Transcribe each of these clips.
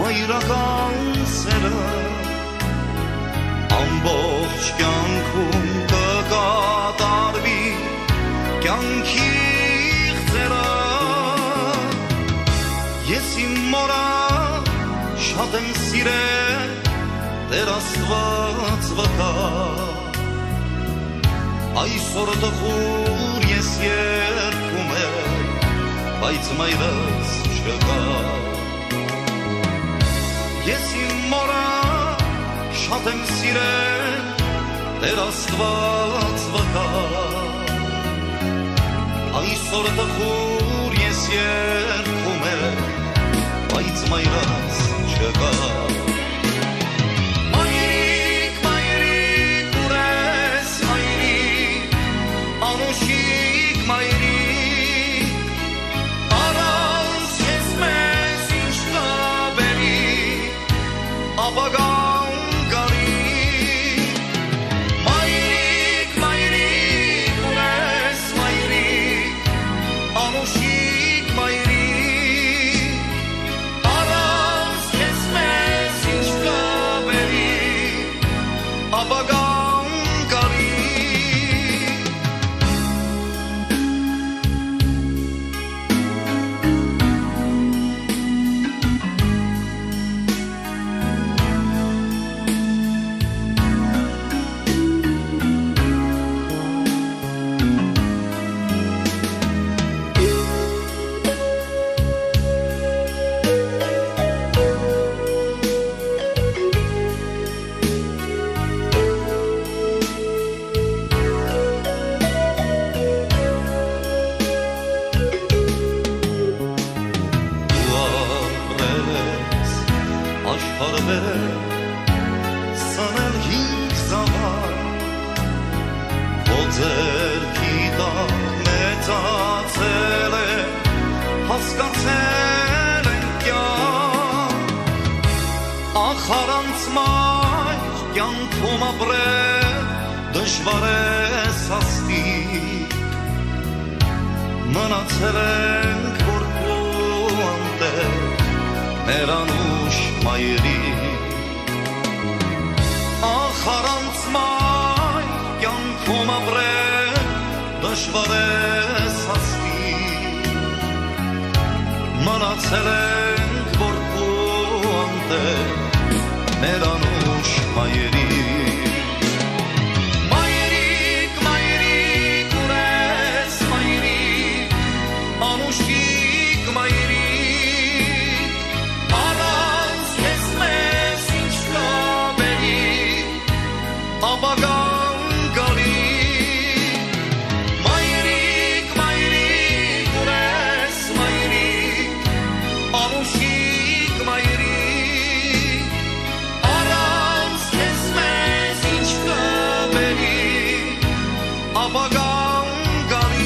մայրական սերը ամբողջ կյանքում կկատարվի կյանքի խծերը ես իմ մորը շատ եմ սիրել Տեր Աստված վկա այսօր տխուր ես երգում եմ բայց մայրս չկա Ես իմ մորը շատ եմ սիրել Տեր Աստված վկա այսօր տխուր ես երգում եմ բայց մայրս չկա Մայրիկ, մայրիկ, ուր ես մայրիկ անուշիկ մայրիկ առանց ես մեզ ինչ կաբերի ապագան գարի Մայրիկ, մայրիկ, ուր ես մայրիկ անուշիկ մայրիկ առանց ես մեզ ինչ կաբերի ապագան գարի Սանել հինգ զավար Ոձեր կիտակ մեծացել է Հասկացել են կյան Ախարանց մայր կյանքում ապրել Դժվար է սաստիկ Մնացել ենք որքու անտեր Մերանուշ մայրի Ախարանց մայր կյանքում ապրել Դժվար է սաստիկ Մնացել ենք որքու անտեր Մերանուշ մայրի Մայրիկ, մայրիկ, ուր ես մայրիկ Անուշիկ մայրիկ ապագան գարի Մայրիկ, մայրիկ, ուր ես մայրիկ անուշիկ մայրիկ առանց քեզ մեզ ինչ կբերի ապագան գարի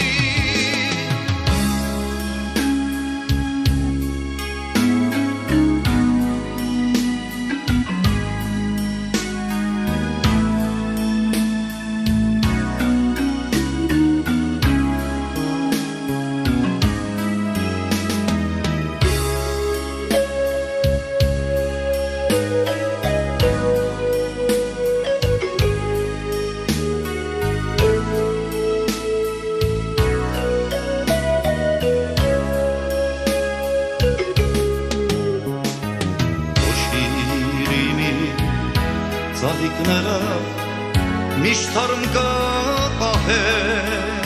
Ծաղիկները միշտ հարմ կպահեն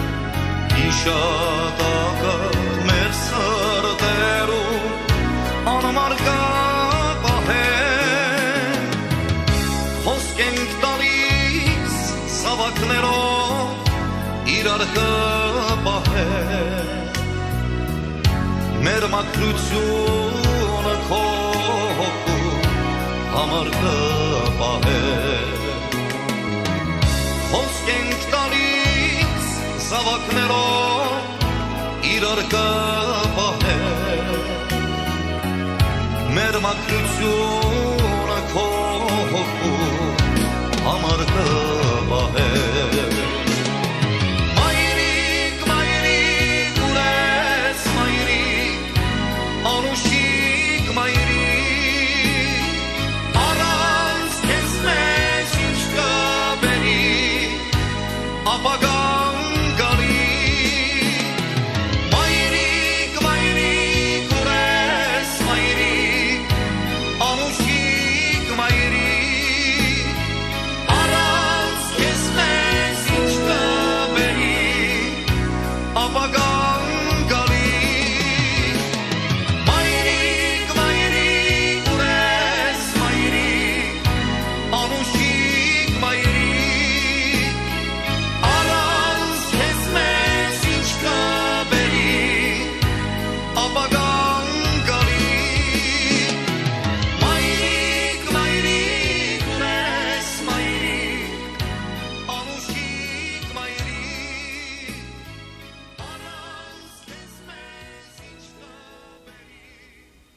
Իշատակը մեր սրտերում անմար կպահեն Խոսք ենք տալիս զավակներով իրար կպահեն Մեր մաքրությունը քո համար կպահել Խոսք ենք տալիս զավակներով իրար կպահել Մեր մաքրությունը քո համար կպահել